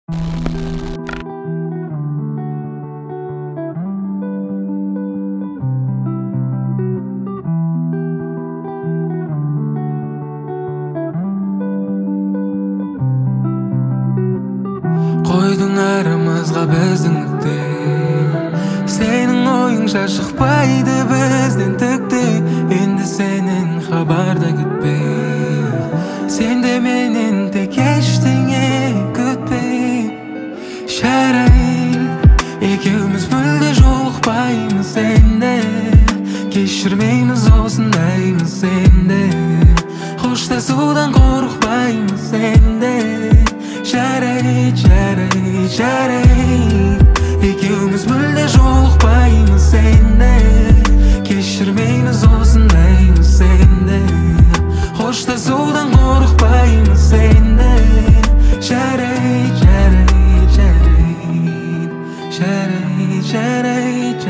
Қойдың арамызға біздің нүкте, сенің ойыңша шықпайды бізден түкте. Енді сенен хабарда күтпе, сен де менен тек ештеңе күтпе. Жарайды, екеуміз мүлде жолықпаймыз енді, кешірмейміз осындаймыз енді, қоштасудан қорықпаймыз енді. Жарайды, жарайды, жарайды, екеуміз мүлде жолықпаймыз енді, кешірмейміз осындаймыз енді, қоштасудан қорықпаймыз енді. Жарайды, жарайды, жарайды, жарайды, жарайды,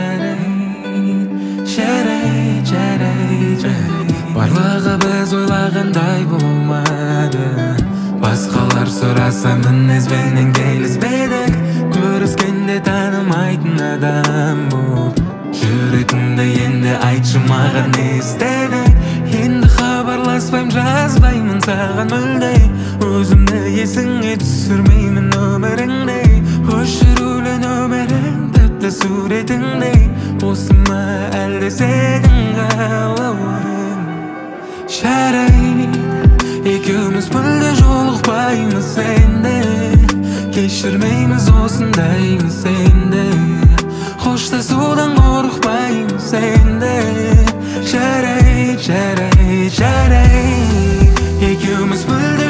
жарайды, жарайды, жарайды. Барлығы біз ойлағандай болмады, басқалар сұраса мінезбенен келіспедік. Көріскенде танымайтын адам болып жүретінді енді айтшы маған не істедің. Енді хабарласпайм, жазбаймын саған мүлде, өзімді есіңе түсірмеймін өміріңдей. Өшірулі нөмірің тіпті суретіңдей, осы ма әлде сенің қалауың? Жарайды, екеуміз мүлде жолықпаймыз енді, кешірмейміз осындаймыз енді, қоштасудан қорықпаймыз енді. Жарайды, жарайды, жарайды, екеуміз мүлде